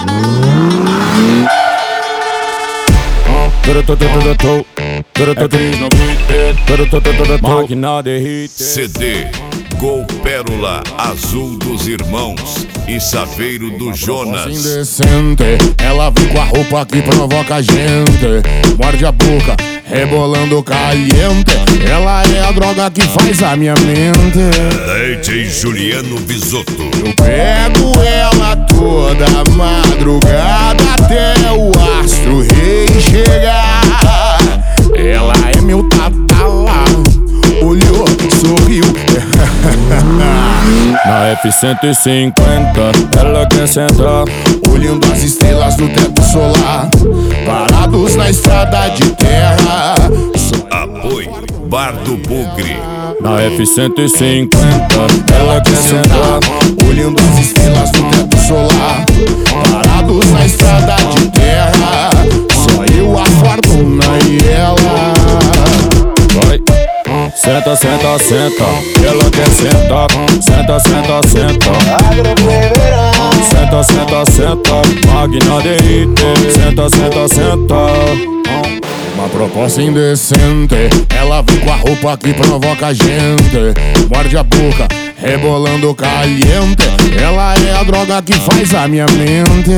Máquina de hit. CD Gol Pérola Azul dos Irmãos e Saveiro do Jonas. Indecente, ela vem com a roupa que provoca a gente. Morde a boca, rebolando caliente. Ela é a droga que faz a minha mente. DJ Juliano Bisotto. Eu pego ela toda madrugada até o astro rei chegar. Ela é meu tatala, olhou, sorriu. Na F-150 ela quer sentar, olhando as estrelas do teto solar, parados na estrada de terra. Apoio Bar do Bugre. Na F-150 ela quer sentar, olhando as estrelas do teto solar, parados na estrada de terra. Só eu, a fortuna e ela. vai. Senta, senta, senta, ela quer sentar. Senta, senta, senta. Senta, senta, senta, máquina de hit. Senta, senta, senta. Uma proposta indecente, ela vem com a roupa que provoca a gente. Morde a boca, rebolando caliente. Ela é a droga que faz a minha mente.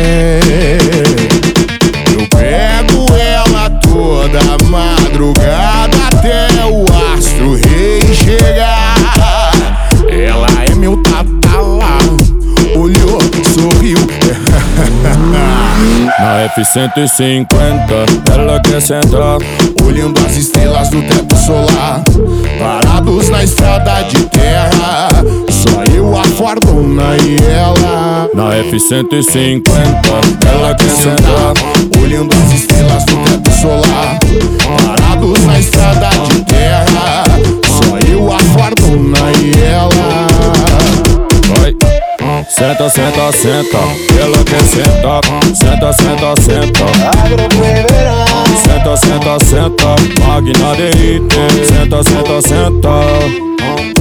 Eu pego ela toda madrugada até o astro rei chegar. Ela é meu tatala, olhou, sorriu. Na F-150 ela quer sentar, olhando as estrelas do teto solar, parados na estrada de terra. Só eu, a fortuna e ela. Na F-150 ela quer sentar, olhando as estrelas do teto solar, parados na estrada de terra. Só eu, a fortuna e ela. vai. Senta, senta, senta, ela quer sentar. Senta, senta, senta. Senta, senta, senta, máquina de hit. Senta, senta, senta.